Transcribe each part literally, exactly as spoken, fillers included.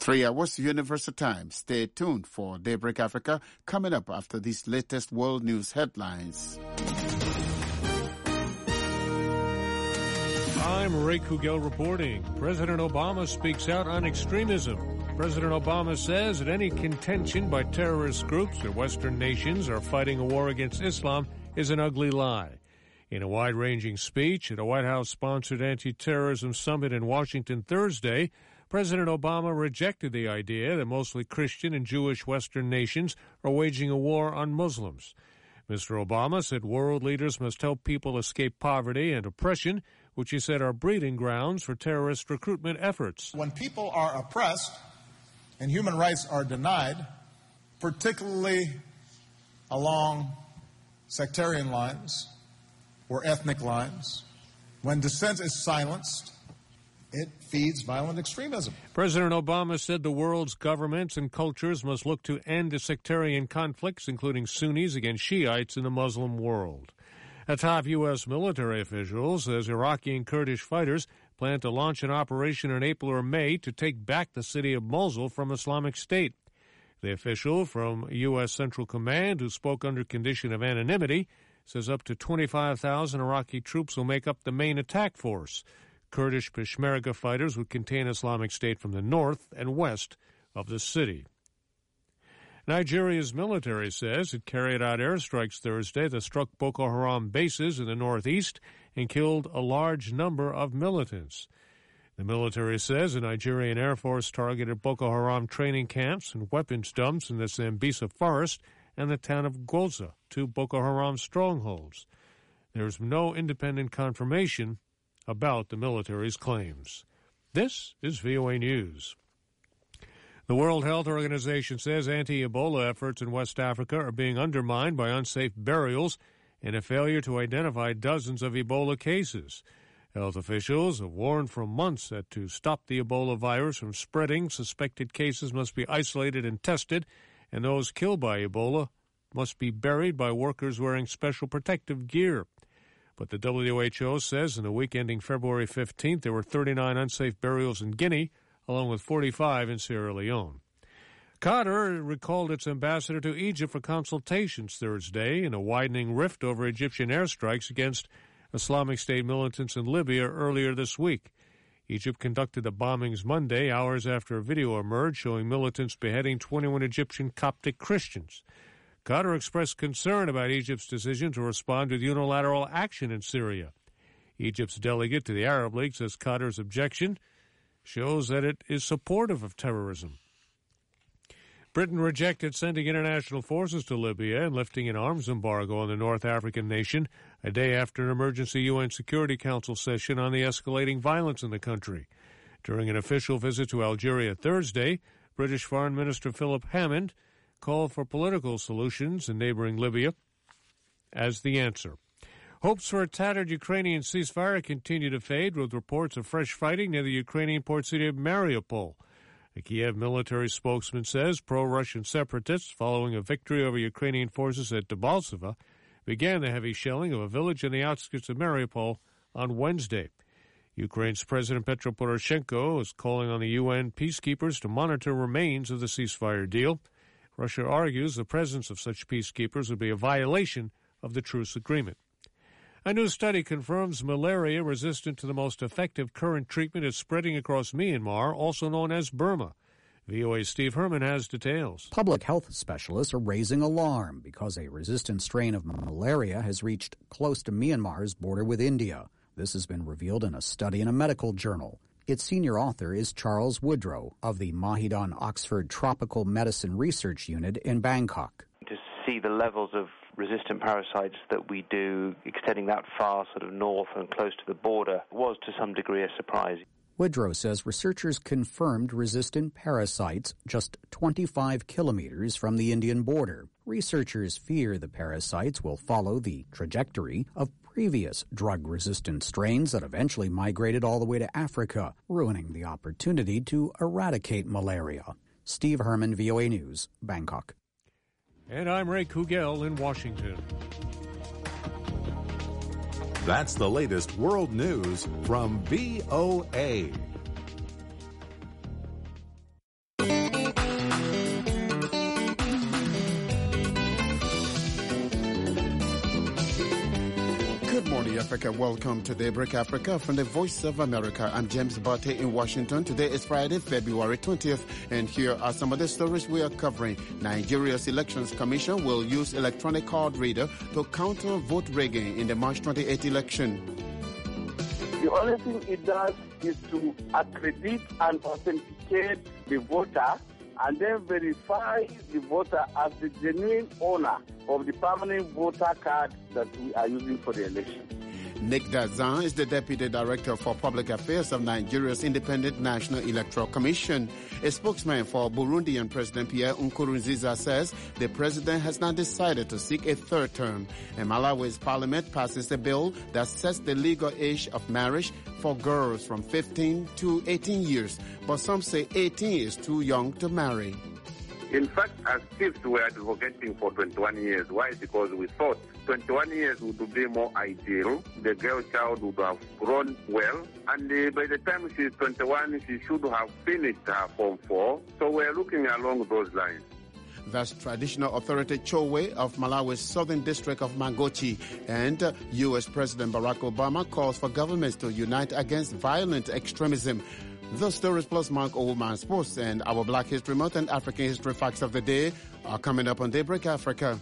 Three hours Universal Time. Stay tuned for Daybreak Africa coming up after these latest world news headlines. I'm Ray Kugel reporting. President Obama speaks out on extremism. President Obama says that any contention by terrorist groups or Western nations are fighting a war against Islam is an ugly lie. In a wide-ranging speech at a White House-sponsored anti-terrorism summit in Washington Thursday, President Obama rejected the idea that mostly Christian and Jewish Western nations are waging a war on Muslims. Mister Obama said world leaders must help people escape poverty and oppression, which he said are breeding grounds for terrorist recruitment efforts. When people are oppressed and human rights are denied, particularly along sectarian lines or ethnic lines, when dissent is silenced, it feeds violent extremism. President Obama said the world's governments and cultures must look to end the sectarian conflicts, including Sunnis against Shiites in the Muslim world. A top U S military official says Iraqi and Kurdish fighters plan to launch an operation in April or May to take back the city of Mosul from Islamic State. The official from U S Central Command, who spoke under condition of anonymity, says up to twenty-five thousand Iraqi troops will make up the main attack force. Kurdish Peshmerga fighters would contain Islamic State from the north and west of the city. Nigeria's military says it carried out airstrikes Thursday that struck Boko Haram bases in the northeast and killed a large number of militants. The military says the Nigerian Air Force targeted Boko Haram training camps and weapons dumps in the Sambisa forest and the town of Goza, two Boko Haram strongholds. There's no independent confirmation about the military's claims. This is V O A News. The World Health Organization says anti-Ebola efforts in West Africa are being undermined by unsafe burials and a failure to identify dozens of Ebola cases. Health officials have warned for months that to stop the Ebola virus from spreading, suspected cases must be isolated and tested, and those killed by Ebola must be buried by workers wearing special protective gear. But the W H O says in the week ending February fifteenth, there were thirty-nine unsafe burials in Guinea, along with forty-five in Sierra Leone. Qatar recalled its ambassador to Egypt for consultations Thursday in a widening rift over Egyptian airstrikes against Islamic State militants in Libya earlier this week. Egypt conducted the bombings Monday, hours after a video emerged showing militants beheading twenty-one Egyptian Coptic Christians. Qatar expressed concern about Egypt's decision to respond with unilateral action in Syria. Egypt's delegate to the Arab League says Qatar's objection shows that it is supportive of terrorism. Britain rejected sending international forces to Libya and lifting an arms embargo on the North African nation a day after an emergency U N Security Council session on the escalating violence in the country. During an official visit to Algeria Thursday, British Foreign Minister Philip Hammond called for political solutions in neighboring Libya as the answer. Hopes for a tattered Ukrainian ceasefire continue to fade, with reports of fresh fighting near the Ukrainian port city of Mariupol. A Kiev military spokesman says pro-Russian separatists, following a victory over Ukrainian forces at Debaltseve, began the heavy shelling of a village in the outskirts of Mariupol on Wednesday. Ukraine's President Petro Poroshenko is calling on the U N peacekeepers to monitor remains of the ceasefire deal. Russia argues the presence of such peacekeepers would be a violation of the truce agreement. A new study confirms malaria resistant to the most effective current treatment is spreading across Myanmar, also known as Burma. V O A's Steve Herman has details. Public health specialists are raising alarm because a resistant strain of malaria has reached close to Myanmar's border with India. This has been revealed in a study in a medical journal. Its senior author is Charles Woodrow of the Mahidol Oxford Tropical Medicine Research Unit in Bangkok. To see the levels of resistant parasites that we do extending that far sort of north and close to the border was to some degree a surprise. Woodrow says researchers confirmed resistant parasites just twenty-five kilometers from the Indian border. Researchers fear the parasites will follow the trajectory of previous drug-resistant strains that eventually migrated all the way to Africa, ruining the opportunity to eradicate malaria. Steve Herman, V O A News, Bangkok. And I'm Ray Kugel in Washington. That's the latest world news from V O A. Hi, Africa. Welcome to Daybreak Africa from the Voice of America. I'm James Barty in Washington. Today is Friday, February twentieth, and here are some of the stories we are covering. Nigeria's Elections Commission will use electronic card reader to counter vote rigging in the March twenty-eighth election. The only thing it does is to accredit and authenticate the voter and then verify the voter as the genuine owner of the permanent voter card that we are using for the election. Nick Dazan is the Deputy Director for Public Affairs of Nigeria's Independent National Electoral Commission. A spokesman for Burundian President Pierre Nkurunziza says the president has not decided to seek a third term. And Malawi's parliament passes a bill that sets the legal age of marriage for girls from fifteen to eighteen years. But some say eighteen is too young to marry. In fact, as chiefs, we are advocating for twenty-one years. Why? Because we thought twenty-one years would be more ideal. The girl child would have grown well, and uh, by the time she's twenty-one, she should have finished her Form four. So we're looking along those lines. That's Traditional Authority Chowe of Malawi's southern district of Mangochi. And uh, U S President Barack Obama calls for governments to unite against violent extremism. Those stories plus Mark Oldman Sports and our Black History Month and African History Facts of the Day are coming up on Daybreak Africa.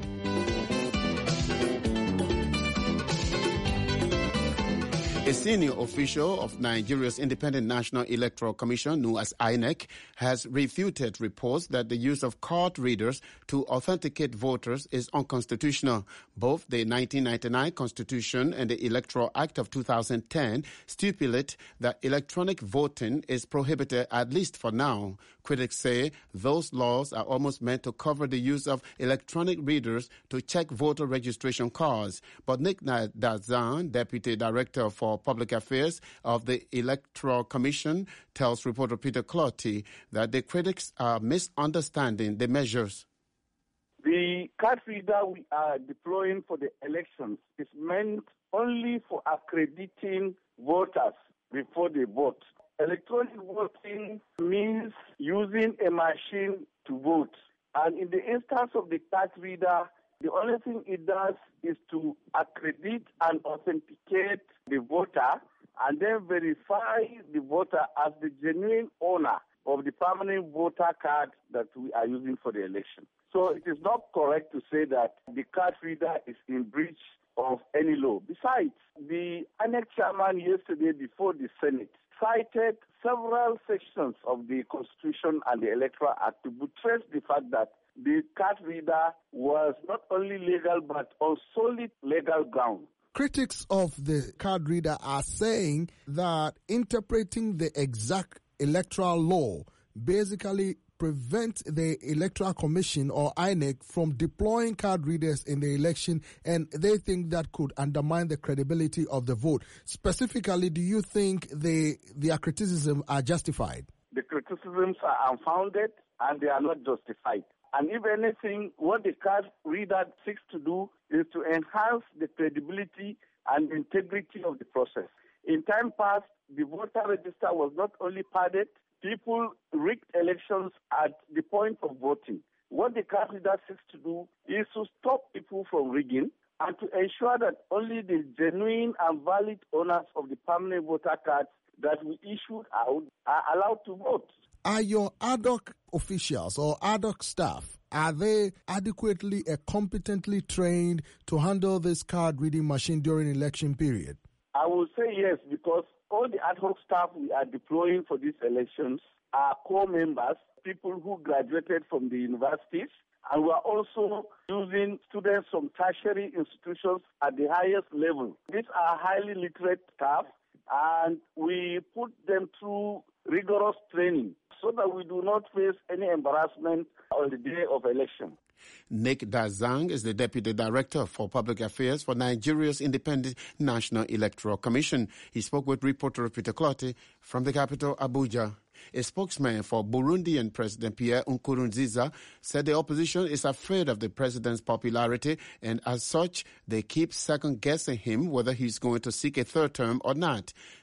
A senior official of Nigeria's Independent National Electoral Commission, known as I N E C, has refuted reports that the use of card readers to authenticate voters is unconstitutional. Both the nineteen ninety-nine Constitution and the Electoral Act of two thousand ten stipulate that electronic voting is prohibited, at least for now. Critics say those laws are almost meant to cover the use of electronic readers to check voter registration cards. But Nick Dazan, Deputy Director for Public Affairs of the Electoral Commission, tells reporter Peter Clotty that the critics are misunderstanding the measures. The card reader we are deploying for the elections is meant only for accrediting voters before they vote. Electronic voting means using a machine to vote. And in the instance of the card reader, the only thing it does is to accredit and authenticate the voter and then verify the voter as the genuine owner of the permanent voter card that we are using for the election. So it is not correct to say that the card reader is in breach of any law. Besides, the I N E C chairman yesterday before the Senate cited several sections of the Constitution and the Electoral Act to buttress the fact that the card reader was not only legal but on solid legal ground. Critics of the card reader are saying that interpreting the exact electoral law basically prevents the Electoral Commission or I N E C from deploying card readers in the election, and they think that could undermine the credibility of the vote. Specifically, do you think the their criticisms are justified? The criticisms are unfounded and they are not justified. And if anything, what the card reader seeks to do is to enhance the credibility and integrity of the process. In time past, the voter register was not only padded, people rigged elections at the point of voting. What the card reader seeks to do is to stop people from rigging and to ensure that only the genuine and valid owners of the permanent voter cards that we issued out are allowed to vote. Are your ad hoc officials or ad hoc staff, are they adequately and competently trained to handle this card reading machine during election period? I will say yes, because all the ad hoc staff we are deploying for these elections are core members, people who graduated from the universities, and we are also using students from tertiary institutions at the highest level. These are highly literate staff, and we put them through rigorous training so that we do not face any embarrassment on the day of election. Nick Dazang is the Deputy Director for Public Affairs for Nigeria's Independent National Electoral Commission. He spoke with reporter Peter Clotty from the capital, Abuja. A spokesman for Burundian President Pierre Nkurunziza said the opposition is afraid of the president's popularity, and as such, they keep second-guessing him whether he's going to seek a third term or not.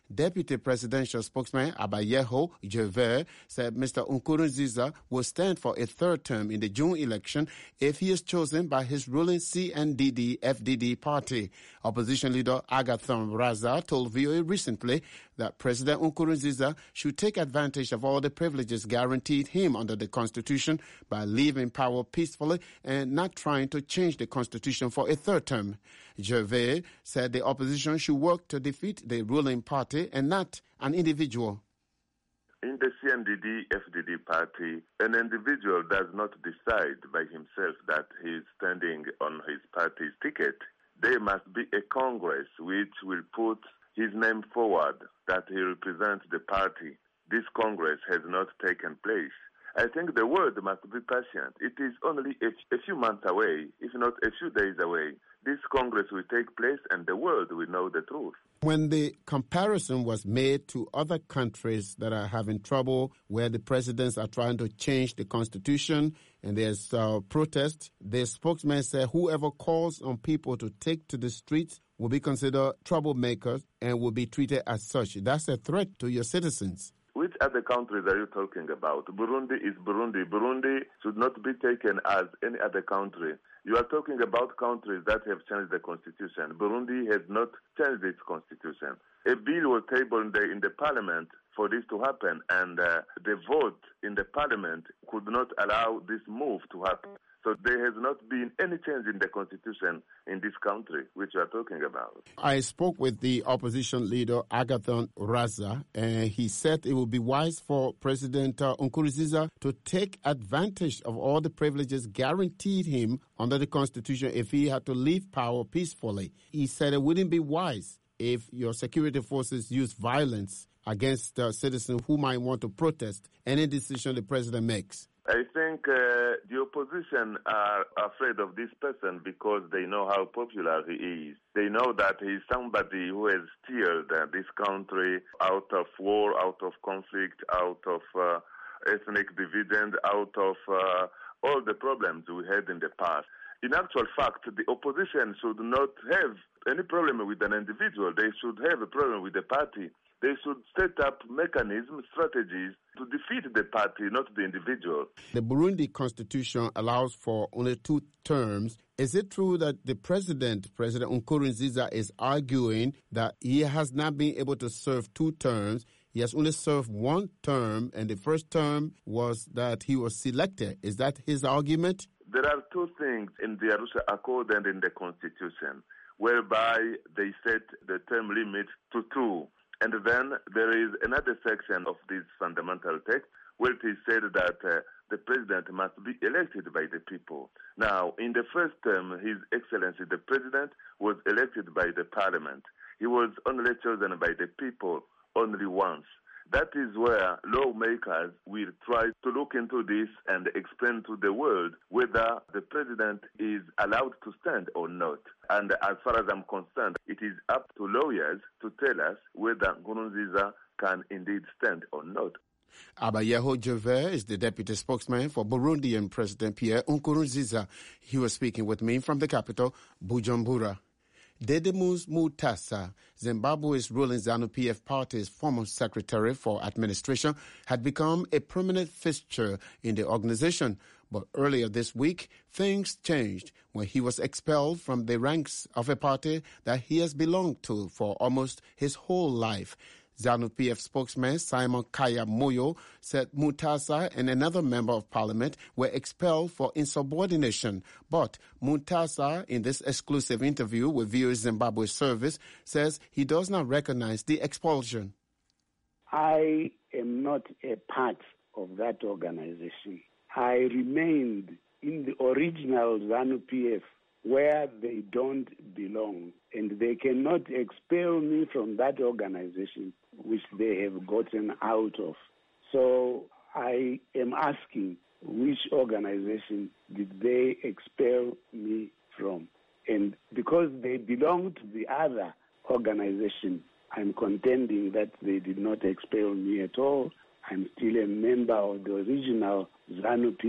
Deputy Presidential Spokesman Abayeho Jeve said Mister Nkurunziza will stand for a third term in the June election if he is chosen by his ruling C N D D F D D party. Opposition leader Agathon Raza told V O A recently that President Nkurunziza should take advantage of all the privileges guaranteed him under the Constitution by leaving power peacefully and not trying to change the Constitution for a third term. Gervais said the opposition should work to defeat the ruling party and not an individual. In the C N D D F D D party, an individual does not decide by himself that he is standing on his party's ticket. There must be a Congress which will put his name forward, that he represents the party. This Congress has not taken place. I think the world must be patient. It is only a, a few months away, if not a few days away. This Congress will take place and the world will know the truth. When the comparison was made to other countries that are having trouble, where the presidents are trying to change the Constitution and there's uh, protest, the spokesman said whoever calls on people to take to the streets will be considered troublemakers and will be treated as such. That's a threat to your citizens. Which other countries are you talking about? Burundi is Burundi. Burundi should not be taken as any other country. You are talking about countries that have changed the constitution. Burundi has not changed its constitution. A bill was tabled in the, in the parliament for this to happen, and uh, the vote in the parliament could not allow this move to happen. So there has not been any change in the constitution in this country, which we are talking about. I spoke with the opposition leader, Agathon Raza, and he said it would be wise for President uh, Nkurunziza to take advantage of all the privileges guaranteed him under the constitution if he had to leave power peacefully. He said it wouldn't be wise if your security forces use violence against uh, citizens who might want to protest any decision the president makes. I think uh, the opposition are afraid of this person because they know how popular he is. They know that he is somebody who has steered uh, this country out of war, out of conflict, out of uh, ethnic division, out of uh, all the problems we had in the past. In actual fact, the opposition should not have any problem with an individual. They should have a problem with the party. They should set up mechanisms, strategies to defeat the party, not the individual. The Burundi constitution allows for only two terms. Is it true that the president, President Nkurunziza, is arguing that he has not been able to serve two terms? He has only served one term, and the first term was that he was selected. Is that his argument? There are two things in the Arusha Accord and in the Constitution, whereby they set the term limit to two. And then there is another section of this fundamental text where it is said that uh, the president must be elected by the people. Now, in the first term, His Excellency, the president, was elected by the parliament. He was only chosen by the people only once. That is where lawmakers will try to look into this and explain to the world whether the president is allowed to stand or not. And as far as I'm concerned, it is up to lawyers to tell us whether Nkurunziza can indeed stand or not. Abayeho Jove is the deputy spokesman for Burundian President Pierre Nkurunziza. He was speaking with me from the capital, Bujumbura. Dedemos Mutasa, Zimbabwe's ruling ZANU-P F party's former secretary for administration, had become a permanent fixture in the organization. But earlier this week, things changed when he was expelled from the ranks of a party that he has belonged to for almost his whole life. ZANU-P F spokesman Simon Kaya Moyo said Mutasa and another member of parliament were expelled for insubordination. But Mutasa, in this exclusive interview with V O A Zimbabwe service, says he does not recognize the expulsion. I am not a part of that organization. I remained in the original ZANU-P F where they don't belong, and they cannot expel me from that organization which they have gotten out of. So I am asking, which organization did they expel me from? And because they belong to the other organization, I'm contending that they did not expel me at all. I'm still a member of the original ZANU-P F,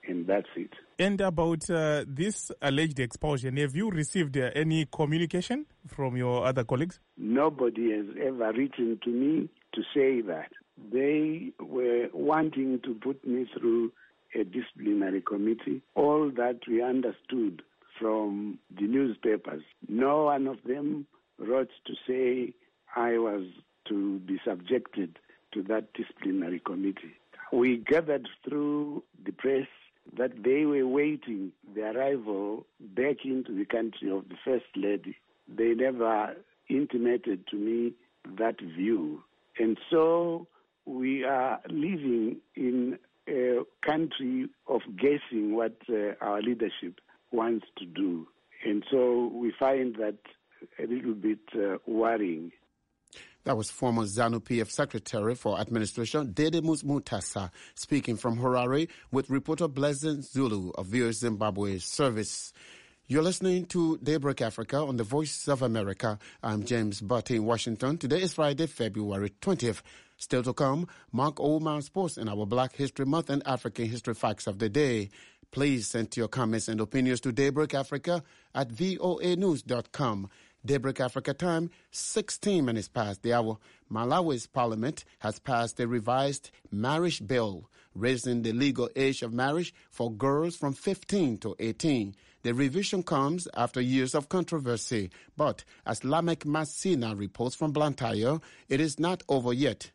and that's it. And about uh, this alleged expulsion, have you received uh, any communication from your other colleagues? Nobody has ever written to me to say that. They were wanting to put me through a disciplinary committee. All that we understood from the newspapers, no one of them wrote to say I was to be subjected to that disciplinary committee. We gathered through the press that they were waiting the arrival back into the country of the First Lady. They never intimated to me that view. And so we are living in a country of guessing what uh, our leadership wants to do. And so we find that a little bit uh, worrying. That was former ZANU-P F Secretary for Administration, Didymus Mutasa, speaking from Harare with reporter Blessing Zulu of V O A Zimbabwe Service. You're listening to Daybreak Africa on the Voice of America. I'm James Butt in Washington. Today is Friday, February twentieth. Still to come, Mark Oldman Sports and our Black History Month and African History Facts of the Day. Please send your comments and opinions to Daybreak Africa at voa news dot com. Daybreak Africa time, sixteen minutes past the hour. Malawi's parliament has passed a revised marriage bill, raising the legal age of marriage for girls from fifteen to eighteen. The revision comes after years of controversy, but as Lamek Masina reports from Blantyre, it is not over yet.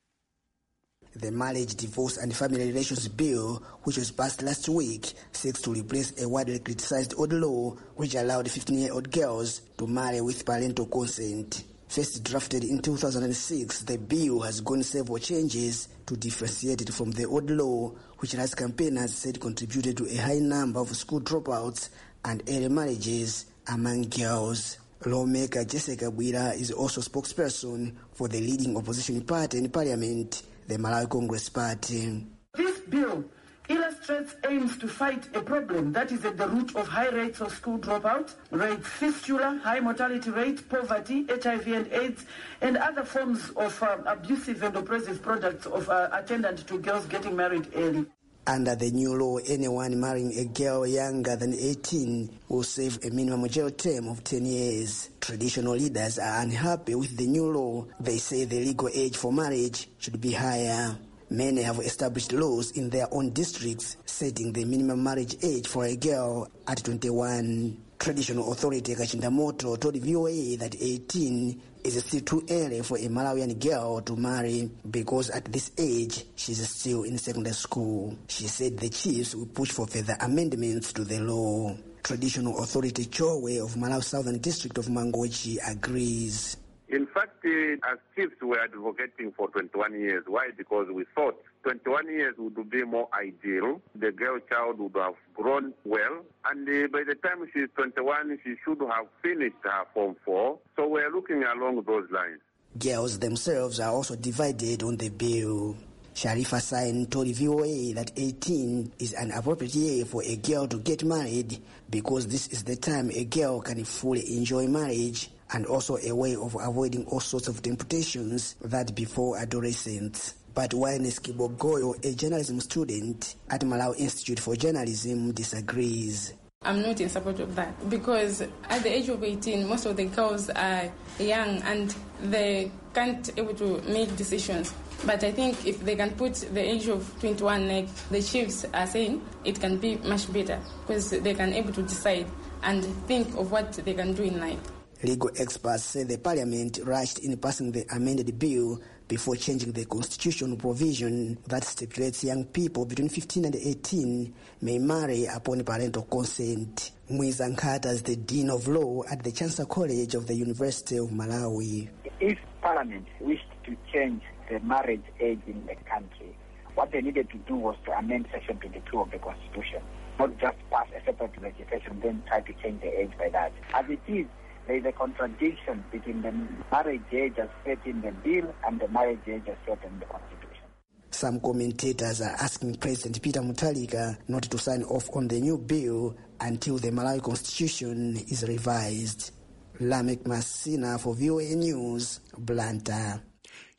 The Marriage, Divorce and Family Relations Bill, which was passed last week, seeks to replace a widely criticized old law which allowed fifteen-year-old girls to marry with parental consent. First drafted in two thousand six, the bill has gone several changes to differentiate it from the old law, which as campaigners said contributed to a high number of school dropouts and early marriages among girls. Lawmaker Jessica Bwira is also spokesperson for the leading opposition party in parliament, the Malawi Congress Party. This bill illustrates aims to fight a problem that is at the root of high rates of school dropout, rape, fistula, high mortality rate, poverty, H I V and AIDS, and other forms of uh, abusive and oppressive products of uh, attendant to girls getting married early. Under the new law, anyone marrying a girl younger than eighteen will serve a minimum jail term of ten years. Traditional leaders are unhappy with the new law. They say the legal age for marriage should be higher. Many have established laws in their own districts setting the minimum marriage age for a girl at twenty-one. Traditional authority Kachindamoto told V O A that eighteen is still too early for a Malawian girl to marry because at this age she's still in secondary school. She said the chiefs will push for further amendments to the law. Traditional authority Chowe of Malawi Southern District of Mangochi agrees. In fact, uh, as chiefs, we were advocating for twenty-one years. Why? Because we thought twenty-one years would be more ideal. The girl child would have grown well. And uh, by the time she's twenty-one, she should have finished her Form four. So we're looking along those lines. Girls themselves are also divided on the bill. Sharifa Sain told V O A that eighteen is an appropriate year for a girl to get married because this is the time a girl can fully enjoy marriage and also a way of avoiding all sorts of temptations that before adolescents. But Wines Kibogoyo, a journalism student at Malawi Institute for Journalism, disagrees. I'm not in support of that because at the age of eighteen, most of the girls are young and they can't able to make decisions. But I think if they can put the age of twenty-one, like the chiefs are saying, it can be much better because they can able to decide and think of what they can do in life. Legal experts say the parliament rushed in passing the amended bill before changing the constitutional provision that stipulates young people between fifteen and eighteen may marry upon parental consent. Mwiza Nkata is the Dean of Law at the Chancellor College of the University of Malawi. If Parliament wished to change the marriage age in the country, what they needed to do was to amend Section twenty-two of the Constitution, not just pass a separate legislation, then try to change the age by that. As it is, there is a contradiction between the marriage age as set in the bill and the marriage age as set in the Constitution. Some commentators are asking President Peter Mutharika not to sign off on the new bill until the Malawi Constitution is revised. Lamek Masina for V O A News, Blantyre.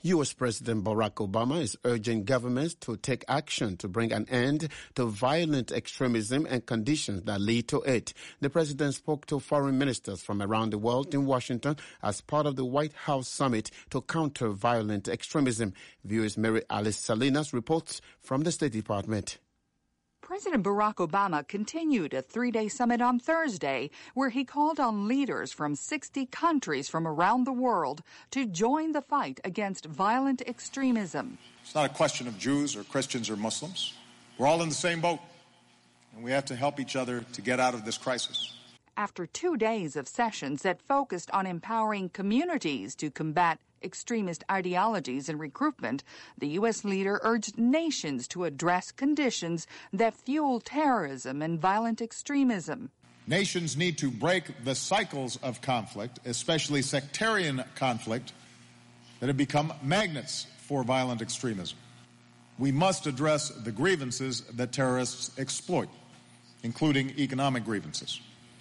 U S President Barack Obama is urging governments to take action to bring an end to violent extremism and conditions that lead to it. The president spoke to foreign ministers from around the world in Washington as part of the White House summit to counter violent extremism. V O A's Mary Alice Salinas reports from the State Department. President Barack Obama continued a three-day summit on Thursday where he called on leaders from sixty countries from around the world to join the fight against violent extremism. It's not a question of Jews or Christians or Muslims. We're all in the same boat, and we have to help each other to get out of this crisis. After two days of sessions that focused on empowering communities to combat extremist ideologies and recruitment, the U S leader urged nations to address conditions that fuel terrorism and violent extremism. Nations need to break the cycles of conflict, especially sectarian conflict, that have become magnets for violent extremism. We must address the grievances that terrorists exploit, including economic grievances.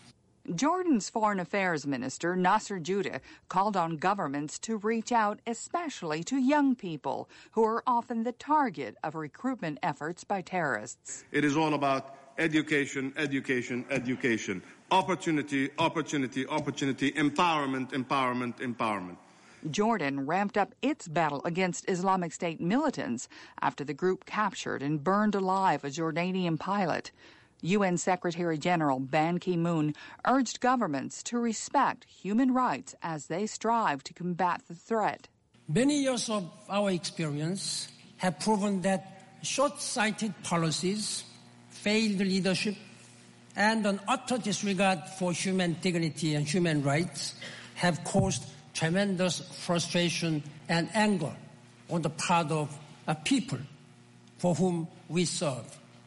Jordan's Foreign Affairs Minister, Nasser Judah, called on governments to reach out especially to young people who are often the target of recruitment efforts by terrorists. It is all about education, education, education, opportunity, opportunity, opportunity, empowerment, empowerment, empowerment. Jordan ramped up its battle against Islamic State militants after the group captured and burned alive a Jordanian pilot. U N Secretary General Ban Ki-moon urged governments to respect human rights as they strive to combat the threat. Many years of our experience have proven that short-sighted policies, failed leadership, and an utter disregard for human dignity and human rights have caused tremendous frustration and anger on the part of a people for whom we serve.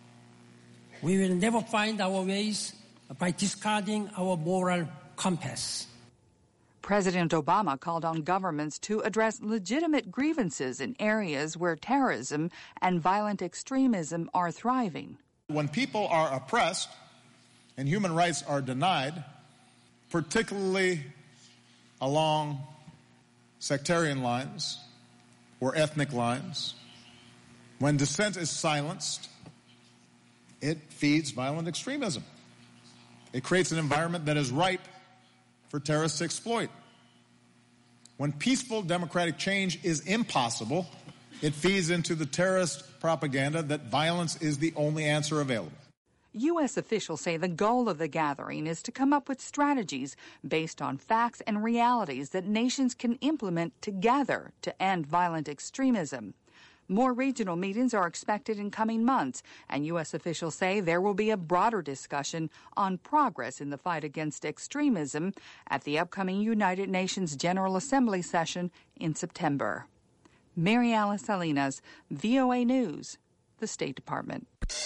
We will never find our ways by discarding our moral compass. President Obama called on governments to address legitimate grievances in areas where terrorism and violent extremism are thriving. When people are oppressed and human rights are denied, particularly along sectarian lines or ethnic lines, when dissent is silenced, it feeds violent extremism. It creates an environment that is ripe for terrorists to exploit. When peaceful democratic change is impossible, it feeds into the terrorist propaganda that violence is the only answer available. U S officials say the goal of the gathering is to come up with strategies based on facts and realities that nations can implement together to end violent extremism. More regional meetings are expected in coming months, and U S officials say there will be a broader discussion on progress in the fight against extremism at the upcoming United Nations General Assembly session in September. Mary Alice Salinas, V O A News, the State Department.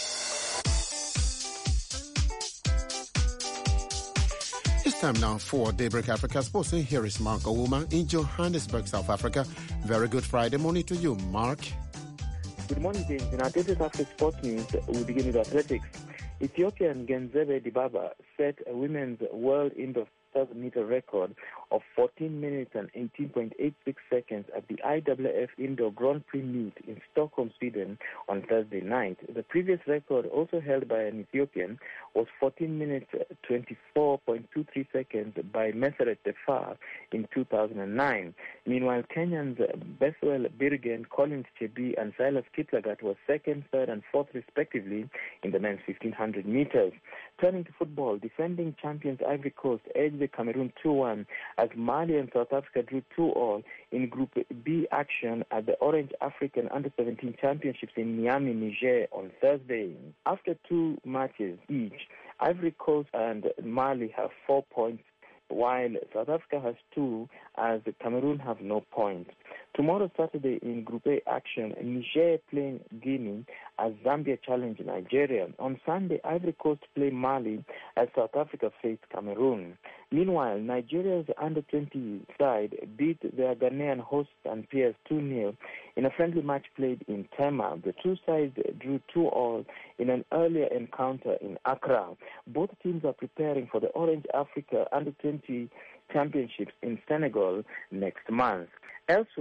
It's time now for Daybreak Africa Sports. Here is Mark Ouma in Johannesburg, South Africa. Very good Friday morning to you, Mark. Good morning, James. In our Daybreak Africa Sports News, we begin with athletics. Ethiopian Genzebe Dibaba set a women's world indoor one thousand meter record of fourteen minutes and eighteen point eight six seconds at the I W F Indoor Grand Prix meet in Stockholm, Sweden on Thursday night. The previous record, also held by an Ethiopian, was fourteen minutes twenty-four point two three seconds by Meseret Defar in two thousand nine. Meanwhile, Kenyans Bethwell Birgen, Collins Chebi and Silas Kiplagat were second, third and fourth respectively in the men's fifteen hundred meters. Turning to football, defending champions Ivory Coast edged the Cameroon two one as Mali and South Africa drew two all in Group B action at the Orange African Under seventeen Championships in Niamey, Niger on Thursday. After two matches each, Ivory Coast and Mali have four points, while South Africa has two, as Cameroon have no points. Tomorrow, Saturday, in Group A action, Niger playing Guinea as Zambia challenge Nigeria. On Sunday, Ivory Coast play Mali as South Africa face Cameroon. Meanwhile, Nigeria's under twenty side beat their Ghanaian hosts and peers two nil in a friendly match played in Tema. The two sides drew two all in an earlier encounter in Accra. Both teams are preparing for the Orange Africa under twenty Championships in Senegal next month. Elsewhere,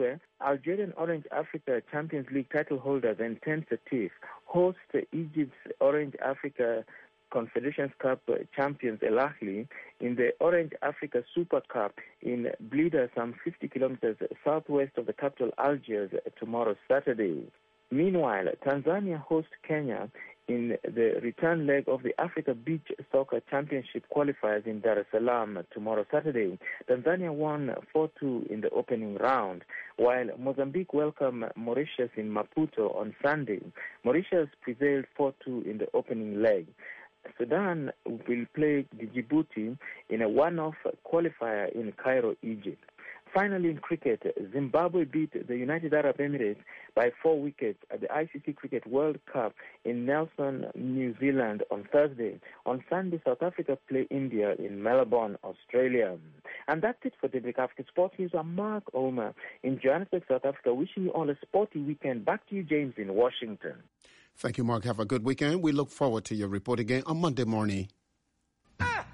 Algerian Orange Africa Champions League title holders and Ten Setif host Egypt's Orange Africa Confederations Cup champions El Ahly in the Orange Africa Super Cup in Blida, some fifty kilometers southwest of the capital Algiers, tomorrow Saturday. Meanwhile, Tanzania hosts Kenya in the return leg of the Africa Beach Soccer Championship qualifiers in Dar es Salaam tomorrow Saturday. Tanzania won four two in the opening round, while Mozambique welcomed Mauritius in Maputo on Sunday. Mauritius prevailed four two in the opening leg. Sudan will play Djibouti in a one-off qualifier in Cairo, Egypt. Finally, in cricket, Zimbabwe beat the United Arab Emirates by four wickets at the I C C Cricket World Cup in Nelson, New Zealand on Thursday. On Sunday, South Africa play India in Melbourne, Australia. And that's it for Daybreak Africa Sports News. I'm Mark Omer in Johannesburg, South Africa, wishing you all a sporty weekend. Back to you, James, in Washington. Thank you, Mark. Have a good weekend. We look forward to your report again on Monday morning. Ah!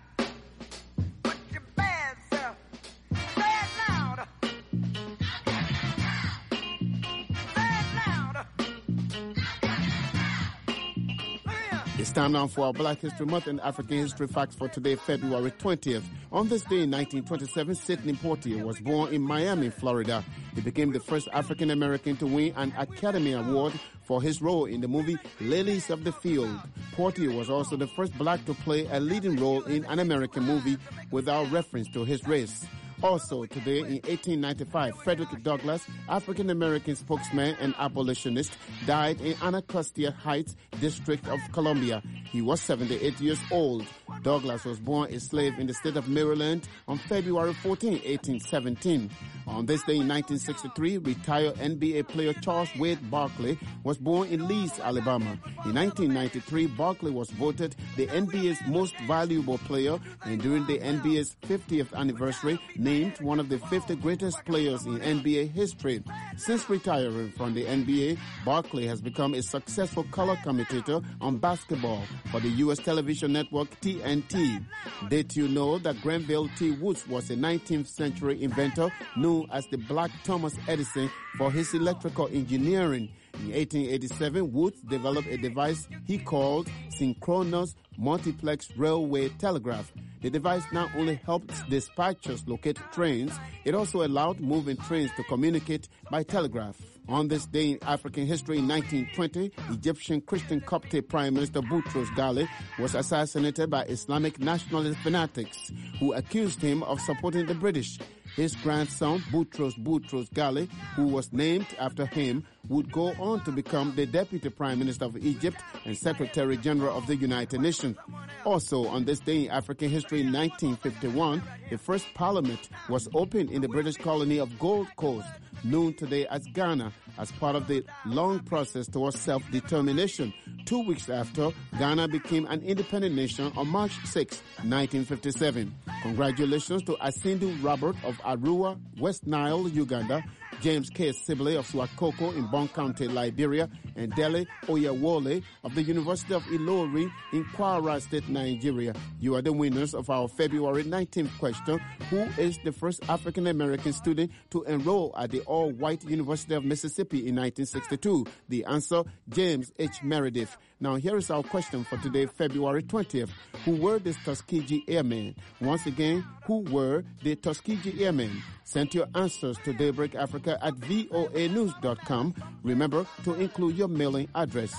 It's time now for our Black History Month and African History Facts for today, February twentieth. On this day in nineteen twenty-seven, Sidney Poitier was born in Miami, Florida. He became the first African-American to win an Academy Award for his role in the movie Lilies of the Field. Poitier was also the first black to play a leading role in an American movie without reference to his race. Also today in eighteen ninety-five, Frederick Douglass, African-American spokesman and abolitionist, died in Anacostia Heights, District of Columbia. He was seventy-eight years old. Douglass was born a slave in the state of Maryland on February fourteenth, eighteen seventeen. On this day in nineteen sixty-three, retired N B A player Charles Wade Barkley was born in Leeds, Alabama. In nineteen ninety-three, Barkley was voted the N B A's most valuable player, and during the N B A's fiftieth anniversary, named one of the fifty greatest players in N B A history. Since retiring from the N B A, Barkley has become a successful color commentator on basketball for the U S television network T N T. Did you know that Granville T. Woods was a nineteenth century inventor known as the Black Thomas Edison for his electrical engineering? In eighteen eighty-seven, Woods developed a device he called Synchronous Multiplex Railway Telegraph. The device not only helped dispatchers locate trains, it also allowed moving trains to communicate by telegraph. On this day in African history in nineteen twenty, Egyptian Christian Coptic Prime Minister Boutros Ghali was assassinated by Islamic nationalist fanatics who accused him of supporting the British. His grandson, Boutros Boutros Ghali, who was named after him, would go on to become the Deputy Prime Minister of Egypt and Secretary General of the United Nations. Also, on this day in African history in nineteen fifty-one, the first parliament was opened in the British colony of Gold Coast, known today as Ghana, as part of the long process towards self-determination. Two weeks after, Ghana became an independent nation on March sixth, nineteen fifty-seven. Congratulations to Asindu Robert of Arua, West Nile, Uganda, James K. Sibley of Swakoko in Bon County, Liberia, and Dele Oyewole of the University of Ilorin in Kwara State, Nigeria. You are the winners of our February nineteenth question. Who is the first African-American student to enroll at the all-white University of Mississippi in nineteen sixty-two? The answer, James H. Meredith. Now, here is our question for today, February twentieth. Who were the Tuskegee Airmen? Once again, who were the Tuskegee Airmen? Send your answers to Daybreak Africa at V O A news dot com. Remember to include your mailing address.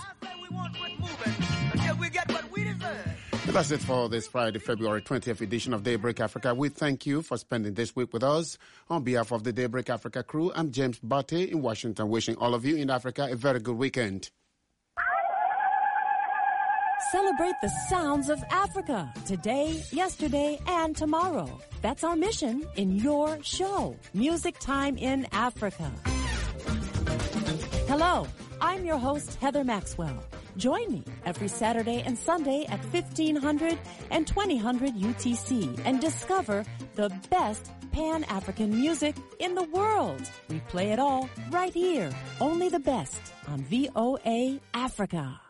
And that's it for this Friday, February twentieth edition of Daybreak Africa. We thank you for spending this week with us. On behalf of the Daybreak Africa crew, I'm James Bate in Washington, wishing all of you in Africa a very good weekend. Celebrate the sounds of Africa today, yesterday, and tomorrow. That's our mission in your show, Music Time in Africa. Hello, I'm your host, Heather Maxwell. Join me every Saturday and Sunday at fifteen hundred and twenty hundred U T C and discover the best Pan-African music in the world. We play it all right here, only the best on V O A Africa.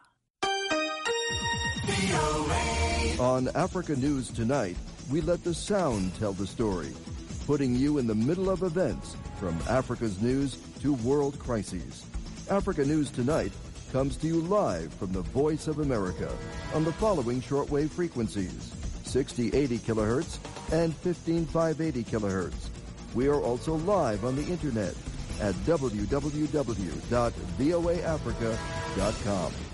On Africa News Tonight, we let the sound tell the story, putting you in the middle of events from Africa's news to world crises. Africa News Tonight comes to you live from the Voice of America on the following shortwave frequencies: sixty eighty kilohertz and fifteen five eighty kilohertz. We are also live on the internet at w w w dot v o a africa dot com.